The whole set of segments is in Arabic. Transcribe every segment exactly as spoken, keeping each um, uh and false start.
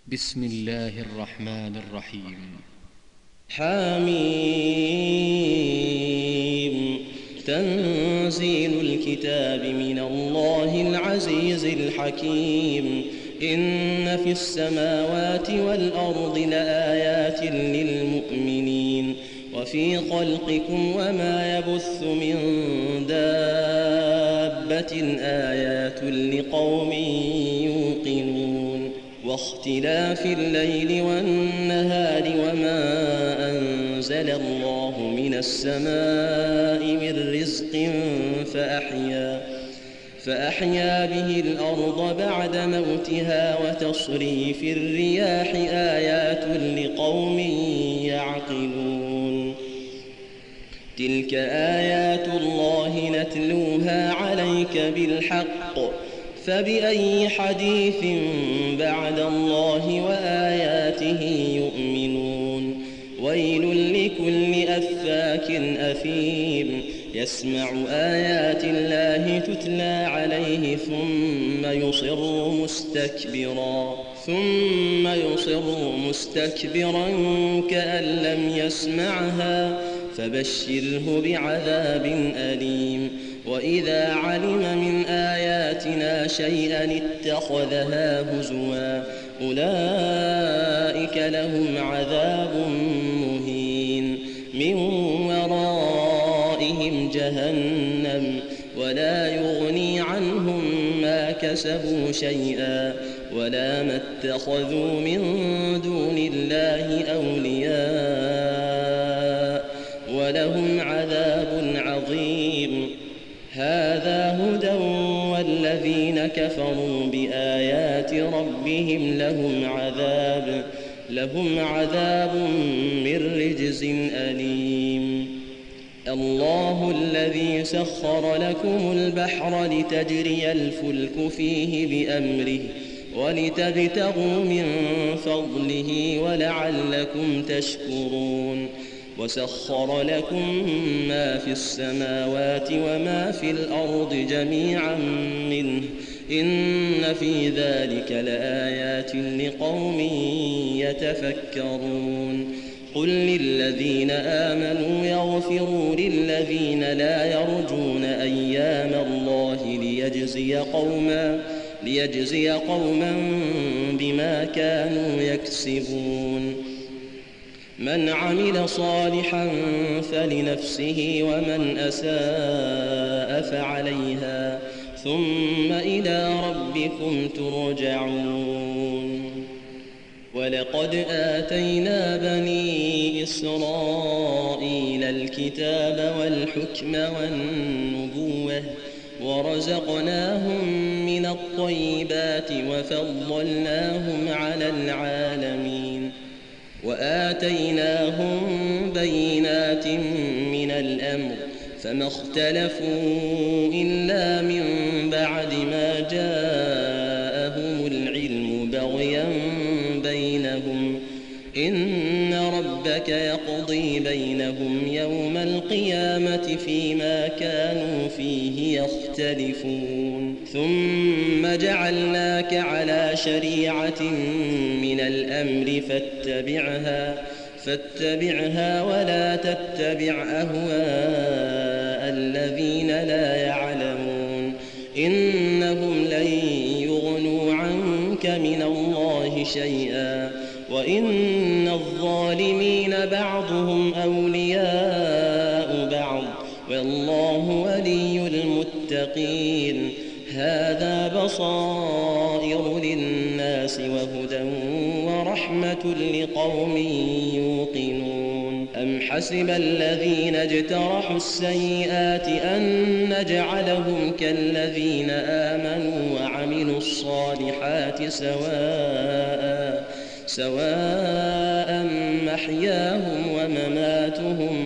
بسم الله الرحمن الرحيم. حميم. تنزيل الكتاب من الله العزيز الحكيم. إن في السماوات والأرض لآيات للمؤمنين وفي خلقكم وما يبث من دابة آيات لقوم يوقنون. واختلاف الليل والنهار وما أنزل الله من السماء من رزق فأحيا فأحيا به الأرض بعد موتها وتصريف الرياح آيات لقوم يعقلون. تلك آيات الله نتلوها عليك بالحق فبأي حديث بعد الله وآياته يؤمنون. ويل لكل أفاك أثيم يسمع آيات الله تتلى عليه ثم يصر مستكبرا ثم يصر مستكبرا كأن لم يسمعها فبشره بعذاب أليم. وإذا علم من آياتنا شيئا اتخذها هزوا أولئك لهم عذاب مهين من ورائهم جهنم ولا يغني عنهم ما كسبوا شيئا ولا ما اتخذوا من دون الله أولياء ولهم عذاب عظيم. هذا هدى والذين كفروا بآيات ربهم لهم عذاب لهم عذاب من رجز أليم. الله الذي سخر لكم البحر لتجري الفلك فيه بأمره ولتبتغوا من فضله ولعلكم تشكرون. وسخر لكم ما في السماوات وما في الأرض جميعا منه إن في ذلك لآيات لقوم يتفكرون. قل للذين آمنوا يغفروا للذين لا يرجون أيام الله ليجزي قوما ليجزي قوما بما كانوا يكسبون. من عمل صالحا فلنفسه ومن أساء فعليها ثم إلى ربكم ترجعون. ولقد آتينا بني إسرائيل الكتاب والحكم والنبوة ورزقناهم من الطيبات وفضلناهم على العالمين وآتيناهم بينات من الأمر فما اختلفوا إلا من بعد ما جاءهم العلم بغيا بينهم. إن ربك يقضي بينهم يوم القيامة فيما كانوا فيه يختلفون. ثم جعلناك على شريعة من الأمر فاتبعها فاتبعها ولا تتبع أهواء الذين لا يعلمون إنهم لن يغنوا عنك من الله شيئا وإن الظالمين بعضهم أولياء بعض والله ولي المتقين. هذا بصائر للناس وهدى ورحمة لقوم يوقنون. أم حسب الذين اجترحوا السيئات أن نجعلهم كالذين آمنوا وعملوا الصالحات سواء سواء محياهم ومماتهم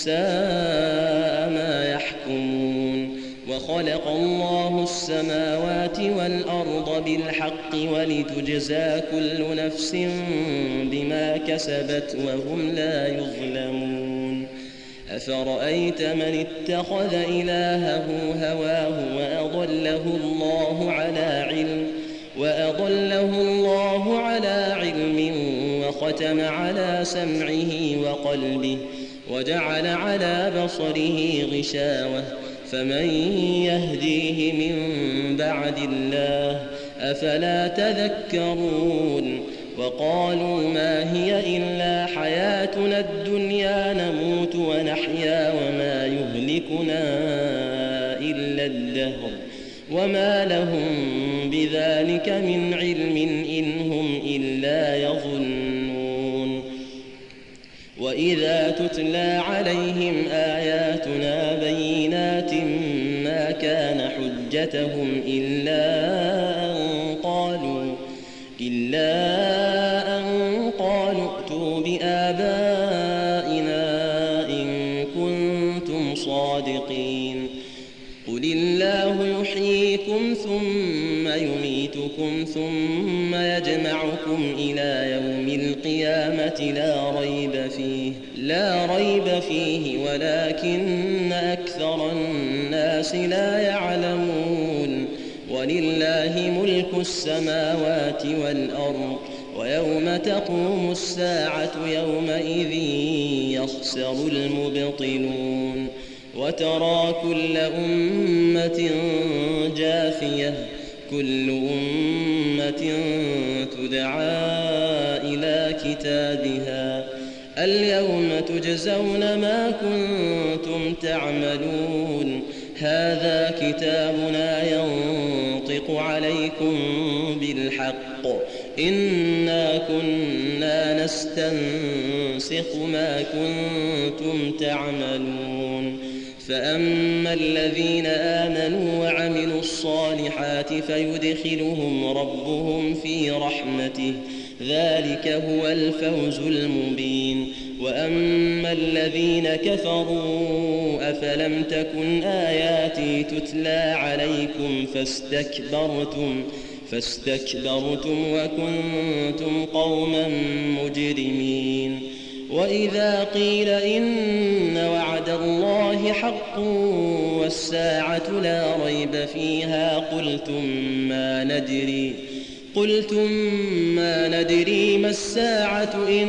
ساء ما يحكمون. وخلق الله السماوات والأرض بالحق ولتجزى كل نفس بما كسبت وهم لا يظلمون. أفرأيت من اتخذ إلهه هواه وأضله الله على علم وأضله الله على علم وختم على سمعه وقلبه وجعل على بصره غشاوة فمن يهديه من بعد الله أفلا تذكرون وقالوا ما هي إلا حياتنا الدنيا نموت ونحيا وما يهلكنا إلا الدهر وما لهم بذلك من علم إن هم إلا يظنون وإذا تتلى عليهم آياتنا بينات ما كان حجتهم إلا أن قالوا إلا أن قالوا ائتوا بآبائنا إن كنتم صادقين قل الله يحييكم ثم يميتكم ثم يجمعكم إلى يوم القيامة لا ريب فيه لا ريب فيه ولكن أكثر الناس لا يعلمون ولله ملك السماوات والأرض ويوم تقوم الساعة يومئذ يخسر المبطلون وترى كل أمة جاثية كل أمة تدعى إلى كتابها اليوم تجزون ما كنتم تعملون هذا كتابنا ينطق عليكم بالحق إنا كنا نستنسخ ما كنتم تعملون فأما الذين آمنوا وعملوا الصالحات فيدخلهم ربهم في رحمته ذلك هو الفوز المبين وأما الذين كفروا أفلم تكن آياتي تتلى عليكم فاستكبرتم فاستكبرتم وكنتم قوما مجرمين وإذا قيل إن وعد الله حق والساعة لا ريب فيها قلتم ما ندري قلتم ما ندري ما الساعة إن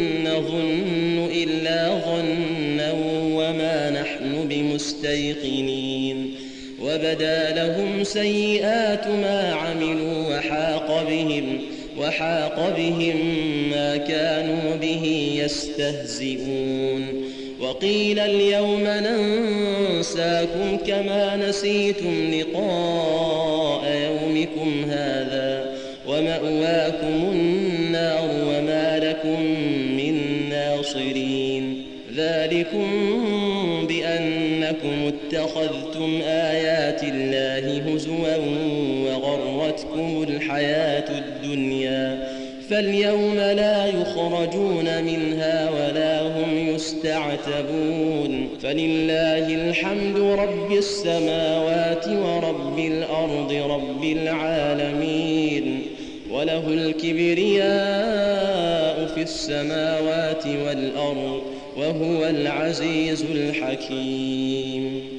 نظن إلا ظنا وما نحن بمستيقنين وبدا لهم سيئات ما عملوا وحاق بهم وحاق بهم ما كانوا به يستهزئون وقيل اليوم ننساكم كما نسيتم لقاء يومكم هذا ومأواكم النار وما لكم من ناصرين ذلكم بأنكم اتخذتم آيات الله هزوا وغرتكم الحياة الدنيا فاليوم لا يخرجون منها ولا هم يستعتبون فلله الحمد رب السماوات ورب الأرض رب العالمين وله الكبرياء في السماوات والأرض وهو العزيز الحكيم